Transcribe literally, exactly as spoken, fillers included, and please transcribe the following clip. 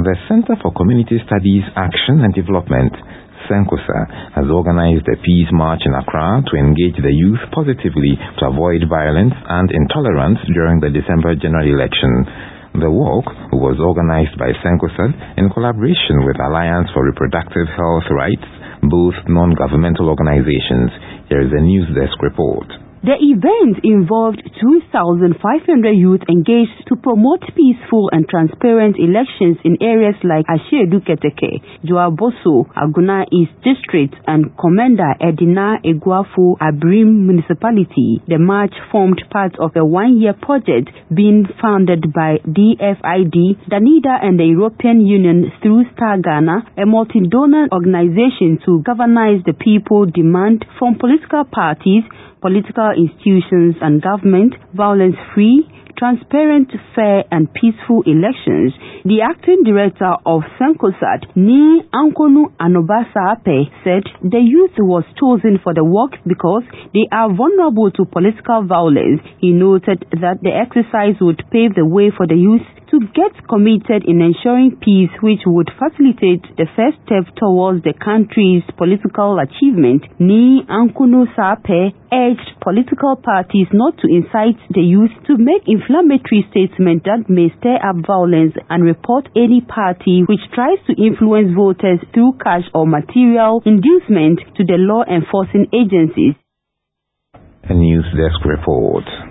The Center for Community Studies, Action and Development, CENCOSA, has organized a peace march in Accra to engage the youth positively to avoid violence and intolerance during the December general election. The walk was organized by CENCOSA in collaboration with Alliance for Reproductive Health Rights, both non-governmental organizations. Here is a News Desk report. The event involved two thousand five hundred youth engaged to promote peaceful and transparent elections in areas like Asiedu Keteke, Joaboso, Aguna East District, and Komenda Edina Eguafu Abrim Municipality. The march formed part of a one-year project being funded by D F I D, Danida, and the European Union through Star Ghana, a multi-donor organization to galvanize the people demand from political parties, political institutions and government, violence-free, transparent, fair and peaceful elections. The acting director of CENCOSA, Ni Ankonu Anobasa Ape, said the youth was chosen for the work because they are vulnerable to political violence. He noted that the exercise would pave the way for the youth to get committed in ensuring peace, which would facilitate the first step towards the country's political achievement. Ni Ankonu Sape urged political parties not to incite the youth to make inflammatory statements that may stir up violence and report any party which tries to influence voters through cash or material inducement to the law enforcing agencies. A News Desk report.